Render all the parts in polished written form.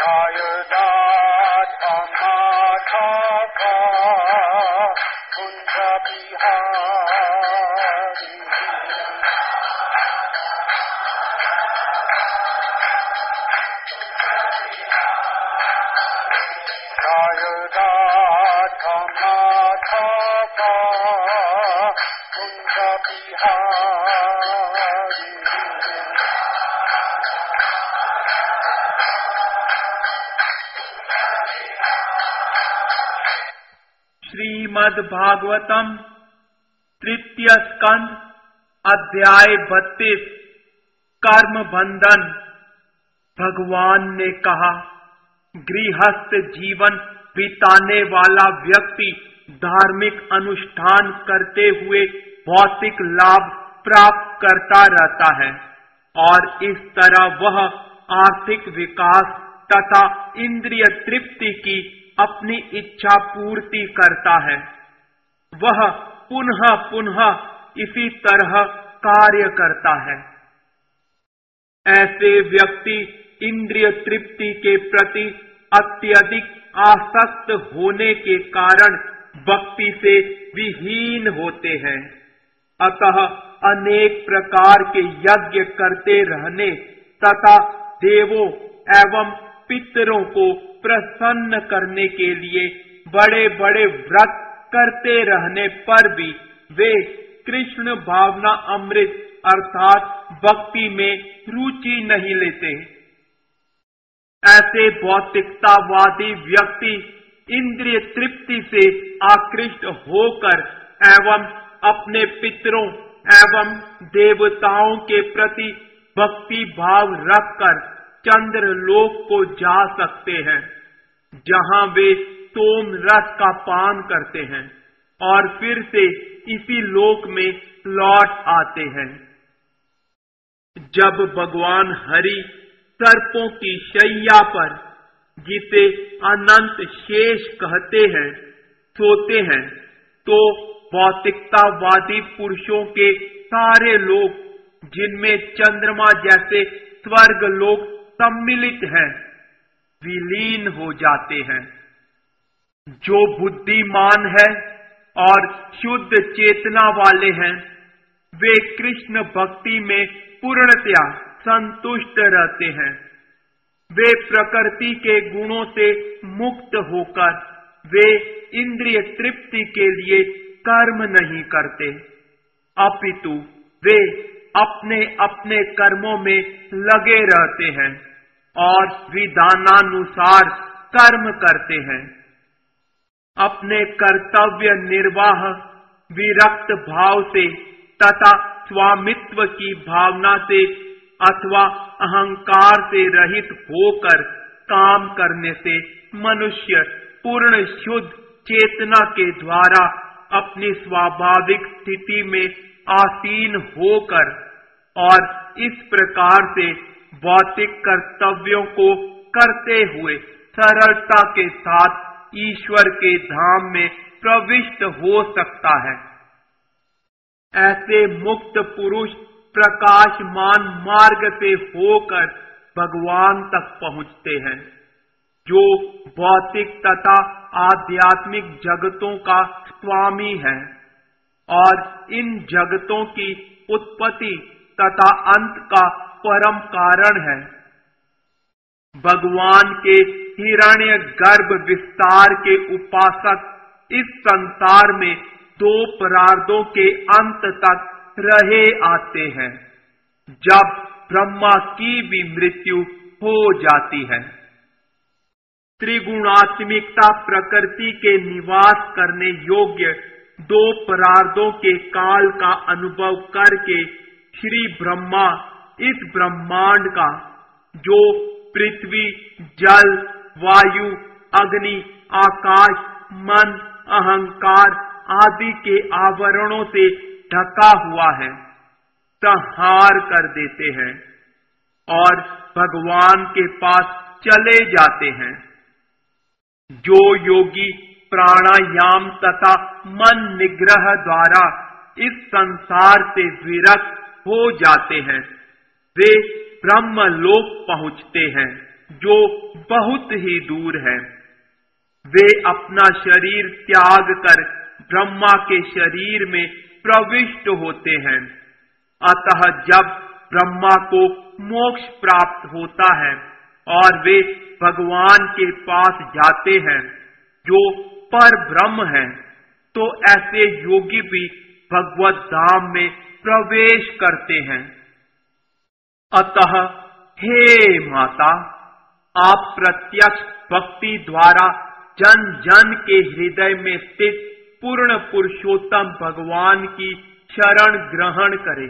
श्रीमद् भागवतम तृतीय स्कंद अध्याय 32 कर्म बंधन। भगवान ने कहा, गृहस्थ जीवन बिताने वाला व्यक्ति धार्मिक अनुष्ठान करते हुए भौतिक लाभ प्राप्त करता रहता है और इस तरह वह आर्थिक विकास तथा इंद्रिय तृप्ति की अपनी इच्छा पूर्ति करता है। वह पुनः पुनः इसी तरह कार्य करता है। ऐसे व्यक्ति इंद्रिय तृप्ति के प्रति अत्यधिक आसक्त होने के कारण भक्ति से विहीन होते हैं। अतः अनेक प्रकार के यज्ञ करते रहने तथा देवों एवं पितरों को प्रसन्न करने के लिए बड़े बड़े व्रत करते रहने पर भी वे कृष्ण भावना अमृत अर्थात भक्ति में रुचि नहीं लेते। ऐसे भौतिकतावादी व्यक्ति इंद्रिय तृप्ति से आकृष्ट होकर एवं अपने पितरों एवं देवताओं के प्रति भक्ति भाव रखकर चंद्रलोक को जा सकते हैं, जहां वे सोम रस का पान करते हैं और फिर से इसी लोक में लौट आते हैं। जब भगवान हरि सर्पों की शैया पर, जिसे अनंत शेष कहते हैं, सोते हैं, तो भौतिकतावादी पुरुषों के सारे लोग, जिनमें चंद्रमा जैसे स्वर्ग लोक सम्मिलित हैं, विलीन हो जाते हैं। जो बुद्धिमान है और शुद्ध चेतना वाले हैं, वे कृष्ण भक्ति में पूर्णतया संतुष्ट रहते हैं। वे प्रकृति के गुणों से मुक्त होकर वे इंद्रिय तृप्ति के लिए कर्म नहीं करते, अपितु वे अपने अपने कर्मों में लगे रहते हैं और विधानानुसार कर्म करते हैं। अपने कर्तव्य निर्वाह विरक्त भाव से तथा स्वामित्व की भावना से अथवा अहंकार से रहित होकर काम करने से मनुष्य पूर्ण शुद्ध चेतना के द्वारा अपनी स्वाभाविक स्थिति में आसीन होकर और इस प्रकार से भौतिक कर्तव्यों को करते हुए सरलता के साथ ईश्वर के धाम में प्रविष्ट हो सकता है। ऐसे मुक्त पुरुष प्रकाशमान मार्ग से होकर भगवान तक पहुंचते हैं, जो भौतिक तथा आध्यात्मिक जगतों का स्वामी है और इन जगतों की उत्पत्ति तथा अंत का परम कारण है। भगवान के हिरण्य गर्भ विस्तार के उपासक इस संसार में दो परार्धों के अंत तक रहे आते हैं, जब ब्रह्मा की भी मृत्यु हो जाती है। त्रिगुणात्मिकता प्रकृति के निवास करने योग्य दो परार्धों के काल का अनुभव करके श्री ब्रह्मा इस ब्रह्मांड का, जो पृथ्वी, जल, वायु, अग्नि, आकाश, मन, अहंकार आदि के आवरणों से ढका हुआ है, संहार कर देते हैं और भगवान के पास चले जाते हैं। जो योगी प्राणायाम तथा मन निग्रह द्वारा इस संसार से विरक्त हो जाते हैं, वे ब्रह्मलोक पहुंचते हैं जो बहुत ही दूर है। वे अपना शरीर त्याग कर ब्रह्मा के शरीर में प्रविष्ट होते हैं। अतः जब ब्रह्मा को मोक्ष प्राप्त होता है और वे भगवान के पास जाते हैं जो पर ब्रह्म है, तो ऐसे योगी भी भगवत धाम में प्रवेश करते हैं। अतः हे माता, आप प्रत्यक्ष भक्ति द्वारा जन जन के हृदय में स्थित पूर्ण पुरुषोत्तम भगवान की शरण ग्रहण करें।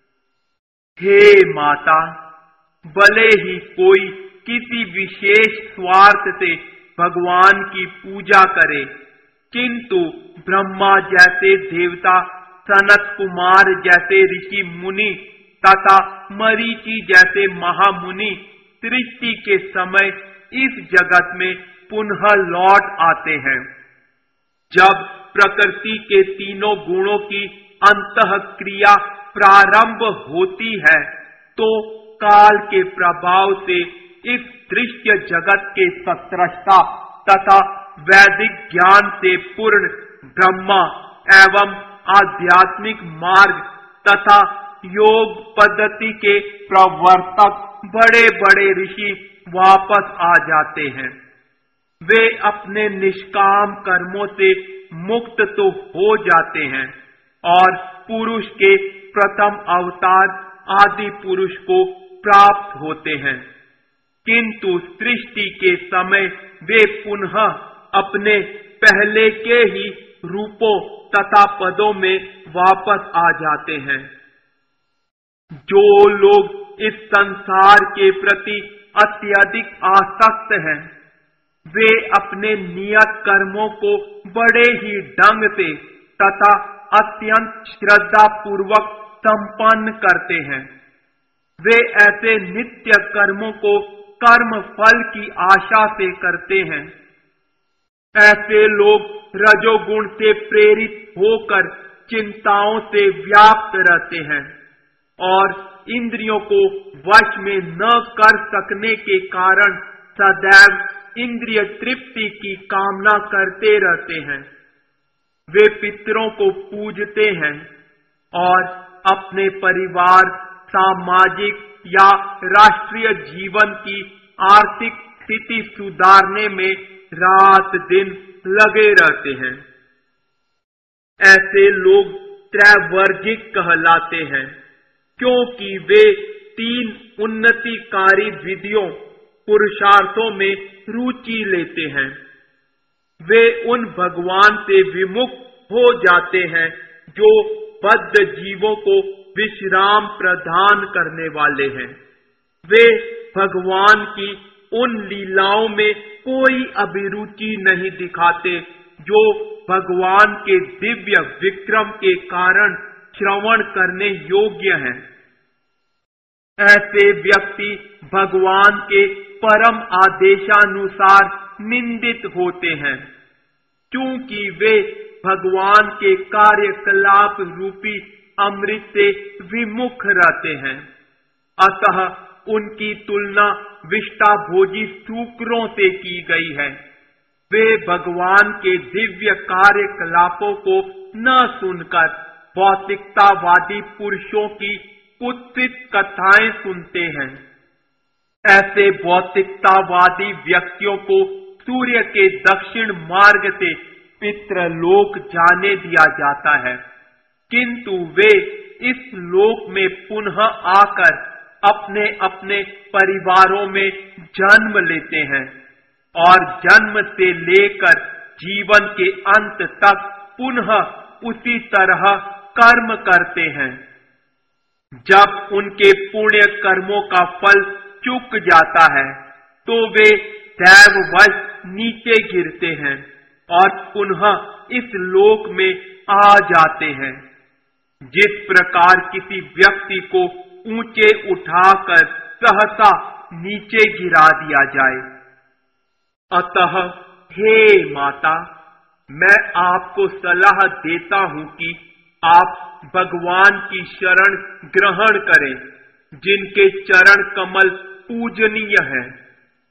हे माता, भले ही कोई किसी विशेष स्वार्थ से भगवान की पूजा करे, किंतु ब्रह्मा जैसे देवता, सनत कुमार जैसे ऋषि मुनि तथा मरीचि जैसे महामुनि सृष्टि के समय इस जगत में पुनः लौट आते हैं। जब प्रकृति के तीनों गुणों की अंतःक्रिया प्रारंभ होती है, तो काल के प्रभाव से इस दृश्य जगत के सत्रष्टा तथा वैदिक ज्ञान से पूर्ण ब्रह्मा एवं आध्यात्मिक मार्ग तथा योग पद्धति के प्रवर्तक बड़े बड़े ऋषि वापस आ जाते हैं। वे अपने निष्काम कर्मों से मुक्त तो हो जाते हैं और पुरुष के प्रथम अवतार आदि पुरुष को प्राप्त होते हैं, किंतु सृष्टि के समय वे पुनः अपने पहले के ही रूपों तथा पदों में वापस आ जाते हैं। जो लोग इस संसार के प्रति अत्यधिक आसक्त हैं, वे अपने नियत कर्मों को बड़े ही ढंग से तथा अत्यंत श्रद्धा पूर्वक संपन्न करते हैं। वे ऐसे नित्य कर्मों को कर्म फल की आशा से करते हैं। ऐसे लोग रजोगुण से प्रेरित होकर चिंताओं से व्याप्त रहते हैं और इंद्रियों को वश में न कर सकने के कारण सदैव इंद्रिय तृप्ति की कामना करते रहते हैं। वे पितरों को पूजते हैं और अपने परिवार, सामाजिक या राष्ट्रीय जीवन की आर्थिक स्थिति सुधारने में रात दिन लगे रहते हैं। ऐसे लोग त्रैवर्गिक कहलाते हैं, क्योंकि वे 3 उन्नतिकारी विधियों पुरुषार्थों में रुचि लेते हैं। वे उन भगवान से विमुख हो जाते हैं जो बद्ध जीवों को विश्राम प्रदान करने वाले हैं। वे भगवान की उन लीलाओं में कोई अभिरुचि नहीं दिखाते जो भगवान के दिव्य विक्रम के कारण श्रवण करने योग्य हैं। ऐसे व्यक्ति भगवान के परम आदेशानुसार निंदित होते हैं, क्योंकि वे भगवान के कार्यकलाप रूपी अमृत से विमुख रहते हैं। अतः उनकी तुलना विष्टाभोजी शूकरों से की गई है। वे भगवान के दिव्य कार्यकलापों को न सुनकर भौतिकतावादी पुरुषों की कुत्सित कथाएं सुनते हैं। ऐसे भौतिकतावादी व्यक्तियों को सूर्य के दक्षिण मार्ग से पितृलोक जाने दिया जाता है, किंतु वे इस लोक में पुनः आकर अपने अपने परिवारों में जन्म लेते हैं और जन्म से लेकर जीवन के अंत तक पुनः उसी तरह कर्म करते हैं। जब उनके पुण्य कर्मों का फल चुक जाता है, तो वे दैववश नीचे गिरते हैं और पुनः इस लोक में आ जाते हैं। जिस प्रकार किसी व्यक्ति को ऊंचे उठाकर सहसा नीचे गिरा दिया जाए। अतः हे माता, मैं आपको सलाह देता हूं कि आप भगवान की शरण ग्रहण करें, जिनके चरण कमल पूजनीय हैं।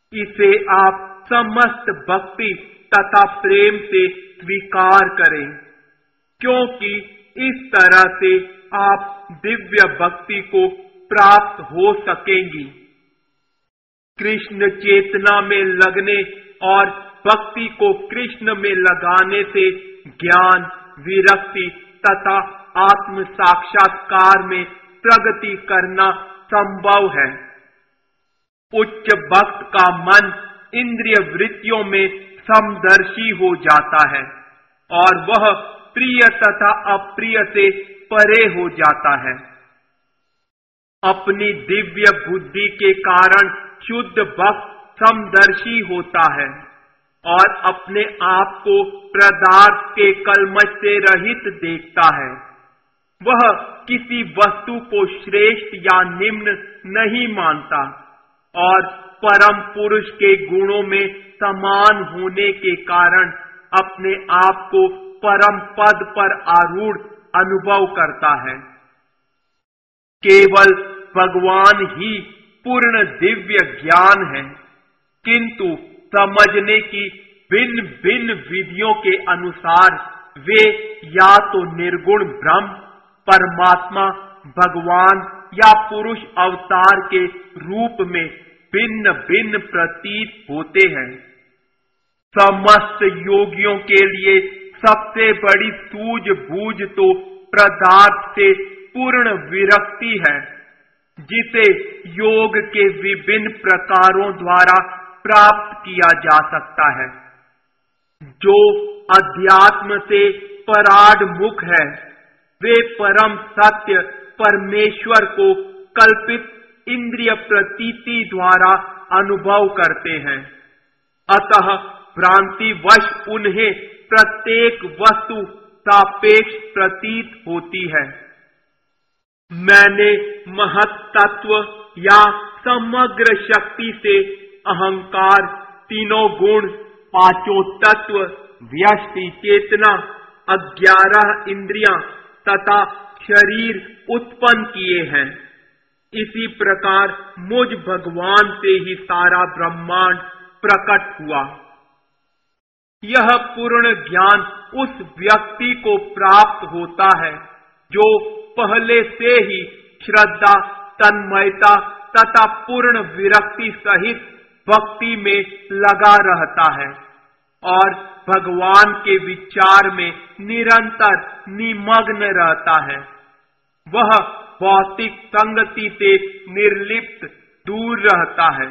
इसे आप समस्त भक्ति तथा प्रेम से स्वीकार करें, क्योंकि इस तरह से आप दिव्य भक्ति को प्राप्त हो सकेंगी। कृष्ण चेतना में लगने और भक्ति को कृष्ण में लगाने से ज्ञान, विरक्ति तथा आत्म साक्षात्कार में प्रगति करना संभव है। उच्च भक्त का मन इंद्रिय वृत्तियों में समदर्शी हो जाता है और वह प्रिय तथा अप्रिय से परे हो जाता है। अपनी दिव्य बुद्धि के कारण शुद्ध भक्त समदर्शी होता है और अपने आप को पदार्थ के कलमश से रहित देखता है। वह किसी वस्तु को श्रेष्ठ या निम्न नहीं मानता और परम पुरुष के गुणों में समान होने के कारण अपने आप को परम पद पर आरूढ़ अनुभव करता है। केवल भगवान ही पूर्ण दिव्य ज्ञान है, किंतु समझने की भिन्न भिन्न विधियों के अनुसार वे या तो निर्गुण ब्रह्म, परमात्मा, भगवान या पुरुष अवतार के रूप में भिन्न भिन्न प्रतीत होते हैं। समस्त योगियों के लिए सबसे बड़ी सूझबूझ तो पदार्थ से पूर्ण विरक्ति है, जिसे योग के विभिन्न प्रकारों द्वारा प्राप्त किया जा सकता है। जो अध्यात्म से पराडमुख है, वे परम सत्य परमेश्वर को कल्पित इंद्रिय प्रतीति द्वारा अनुभव करते हैं। अतः भ्रांतिवश उन्हें प्रत्येक वस्तु सापेक्ष प्रतीत होती है। मैंने महत तत्व या समग्र शक्ति से अहंकार, तीनों गुण, पांचों तत्व, व्यष्टि चेतना, 11 इंद्रियां तथा शरीर उत्पन्न किए हैं। इसी प्रकार मुझ भगवान से ही सारा ब्रह्मांड प्रकट हुआ। यह पूर्ण ज्ञान उस व्यक्ति को प्राप्त होता है जो पहले से ही श्रद्धा, तन्मयता तथा पूर्ण विरक्ति सहित भक्ति में लगा रहता है और भगवान के विचार में निरंतर निमग्न रहता है। वह भौतिक संगति से निर्लिप्त दूर रहता है।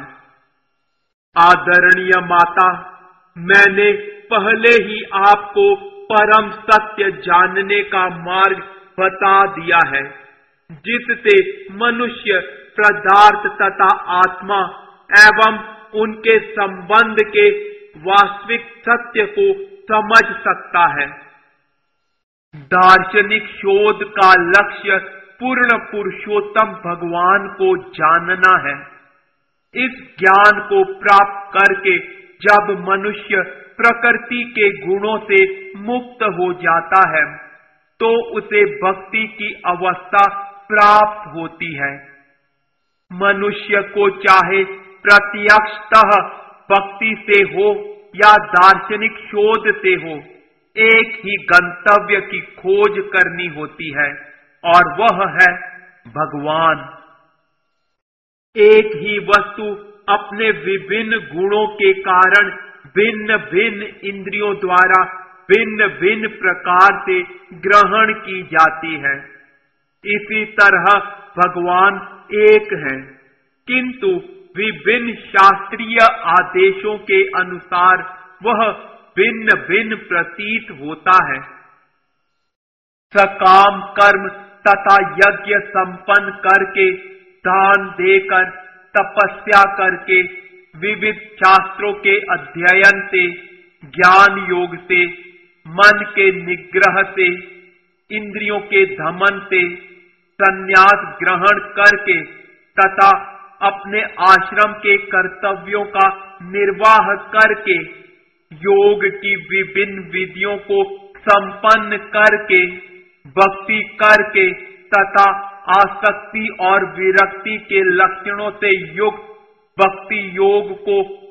आदरणीय माता, मैंने पहले ही आपको परम सत्य जानने का मार्ग बता दिया है, जिससे मनुष्य पदार्थ तथा आत्मा एवं उनके संबंध के वास्तविक सत्य को समझ सकता है। दार्शनिक शोध का लक्ष्य पूर्ण पुरुषोत्तम भगवान को जानना है। इस ज्ञान को प्राप्त करके जब मनुष्य प्रकृति के गुणों से मुक्त हो जाता है, तो उसे भक्ति की अवस्था प्राप्त होती है। मनुष्य को चाहे प्रत्यक्षतः भक्ति से हो या दार्शनिक शोध से हो, एक ही गंतव्य की खोज करनी होती है और वह है भगवान। एक ही वस्तु अपने विभिन्न गुणों के कारण भिन्न भिन्न इंद्रियों द्वारा भिन्न भिन्न प्रकार से ग्रहण की जाती है। इसी तरह भगवान एक है, किंतु विभिन्न शास्त्रीय आदेशों के अनुसार वह भिन्न भिन्न प्रतीत होता है। सकाम कर्म तथा यज्ञ संपन्न करके, दान देकर, तपस्या करके, विविध शास्त्रों के अध्ययन से, ज्ञान योग से, मन के निग्रह से, इंद्रियों के दमन से, संन्यास ग्रहण करके तथा अपने आश्रम के कर्तव्यों का निर्वाह करके, योग की विभिन्न विधियों को संपन्न करके, भक्ति करके तथा आसक्ति और विरक्ति के लक्षणों से युक्त भक्ति योग को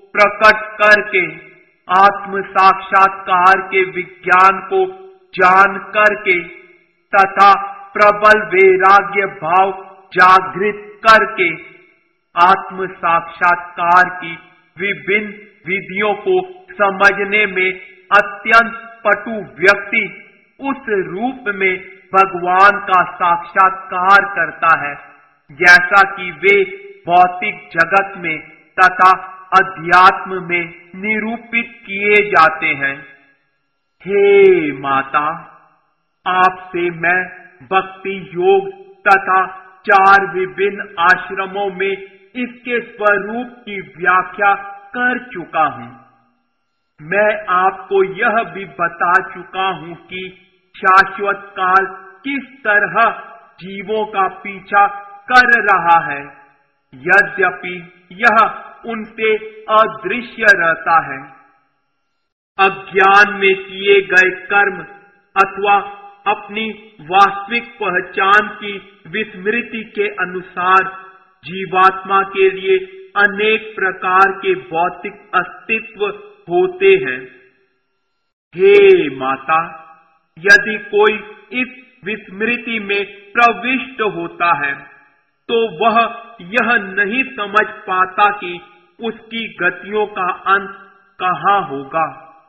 प्रकट करके आत्म साक्षात्कार के विज्ञान को जान करके तथा प्रबल वैराग्य भाव जागृत करके आत्म साक्षात्कार की विभिन्न विधियों को समझने में अत्यंत पटु व्यक्ति उस रूप में भगवान का साक्षात्कार करता है जैसा कि वे भौतिक जगत में तथा अध्यात्म में निरूपित किए जाते हैं। हे माता, आपसे मैं भक्ति योग तथा 4 विभिन्न आश्रमों में इसके स्वरूप की व्याख्या कर चुका हूँ। मैं आपको यह भी बता चुका हूँ कि शाश्वत काल किस तरह जीवों का पीछा कर रहा है, यद्यपि यह उनसे अदृश्य रहता है। अज्ञान में किए गए कर्म अथवा अपनी वास्तविक पहचान की विस्मृति के अनुसार जीवात्मा के लिए अनेक प्रकार के भौतिक अस्तित्व होते हैं। हे माता, यदि कोई इस विस्मृति में प्रविष्ट होता है तो वह यह नहीं समझ पाता कि उसकी गतियों का अंत कहाँ होगा।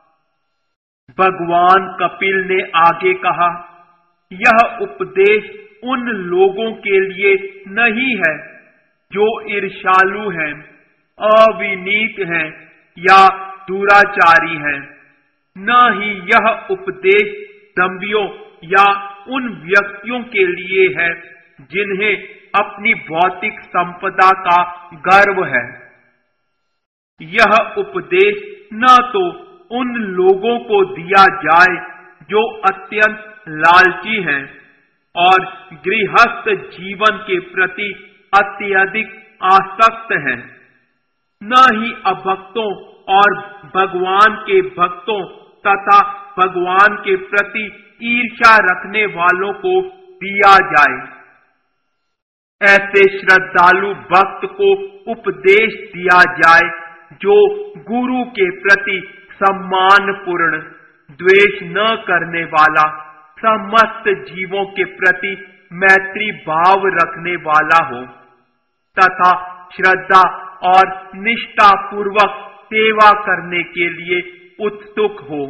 भगवान कपिल ने आगे कहा, यह उपदेश उन लोगों के लिए नहीं है जो ईर्ष्यालु हैं, अविनीत हैं या दुराचारी हैं। न ही यह उपदेश दंभियों या उन व्यक्तियों के लिए है जिन्हें अपनी भौतिक संपदा का गर्व है। यह उपदेश न तो उन लोगों को दिया जाए जो अत्यंत लालची हैं और गृहस्थ जीवन के प्रति अत्यधिक आसक्त हैं, न ही अभक्तों और भगवान के भक्तों तथा भगवान के प्रति ईर्ष्या रखने वालों को दिया जाए। ऐसे श्रद्धालु भक्त को उपदेश दिया जाए जो गुरु के प्रति सम्मान पूर्ण, द्वेष न करने वाला, समस्त जीवों के प्रति मैत्री भाव रखने वाला हो तथा श्रद्धा और निष्ठा पूर्वक सेवा करने के लिए उत्सुक हो।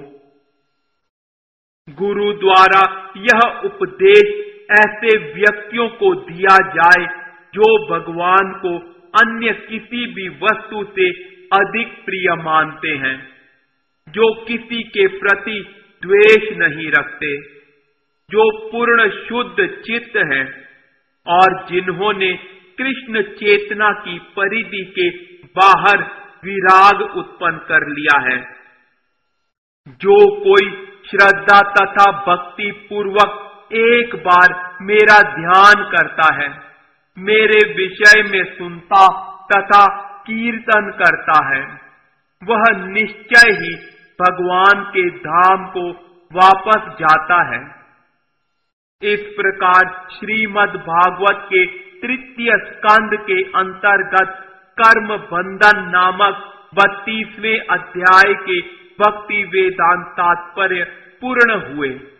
गुरु द्वारा यह उपदेश ऐसे व्यक्तियों को दिया जाए जो भगवान को अन्य किसी भी वस्तु से अधिक प्रिय मानते हैं, जो किसी के प्रति द्वेष नहीं रखते, जो पूर्ण शुद्ध चित्त हैं और जिन्होंने कृष्ण चेतना की परिधि के बाहर विराग उत्पन्न कर लिया है। जो कोई श्रद्धा तथा भक्ति पूर्वक एक बार मेरा ध्यान करता है, मेरे विषय में सुनता तथा कीर्तन करता है, वह निश्चय ही भगवान के धाम को वापस जाता है। इस प्रकार श्रीमद् भागवत के 3 स्कंद के अंतर्गत कर्म बंधन नामक 32वें अध्याय के भक्ति वेदांत तात्पर्य पूर्ण हुए।